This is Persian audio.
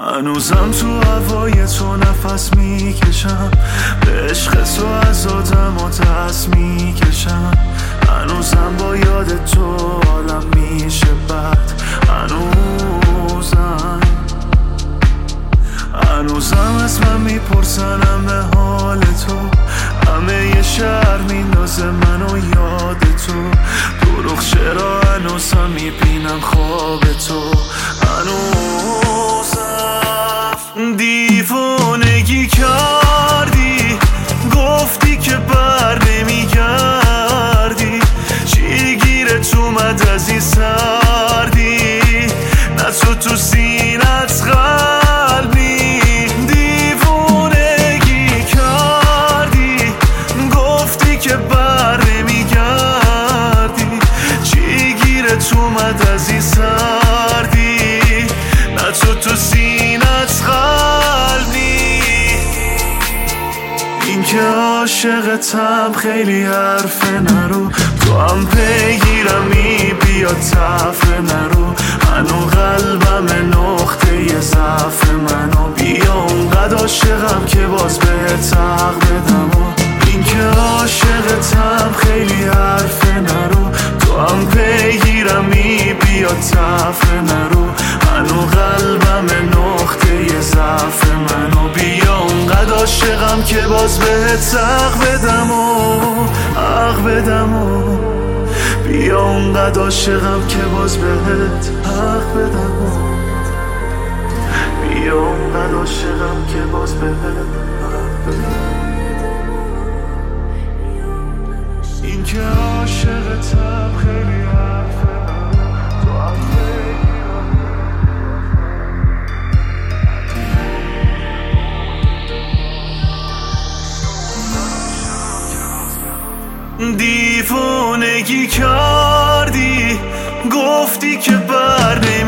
هنوزم تو هوای تو نفس میکشم، به عشق تو از آدم و دست میکشم. هنوزم با یاد تو حالم میشه بد، هنوزم از من میپرسن همه حال تو، همه یه شهر میندازه منو یاد تو. دروغ چرا هنوزم میبینم خواب تو، هنوزم دیوانگی کردی، گفتی که بر نمیگردی. چی گیرت اومد از این سردی، نه تو سینت قلبی. دیوانگی کردی، گفتی که بر نمیگردی. چی گیرت اومد از این سردی، نه تو سینت قلبی. این که عاشقتم خیلی حرفه نرو، تو هم پیگیرمی بیا تفره نرو. هنو قلبم نقطه ضعف منو، بیا اونقدر عاشقم که باز بهت حق بدم. این که عاشقتم خیلی حرفه نرو، تو هم پیگیرمی بیا تفره نرو. هنو قلبم نقطه ضعف منو، بیا اونقدر عاشقم که باز بهت حق بدم حق بدم. بیا اونقدر عاشقم که باز بهت حق بدم، بیا اونقدر عاشقم که باز بهت حق بدم. این که عاشقتم خیلی حرفه نرو، تو هم دیوانگی کردی، گفتی که بر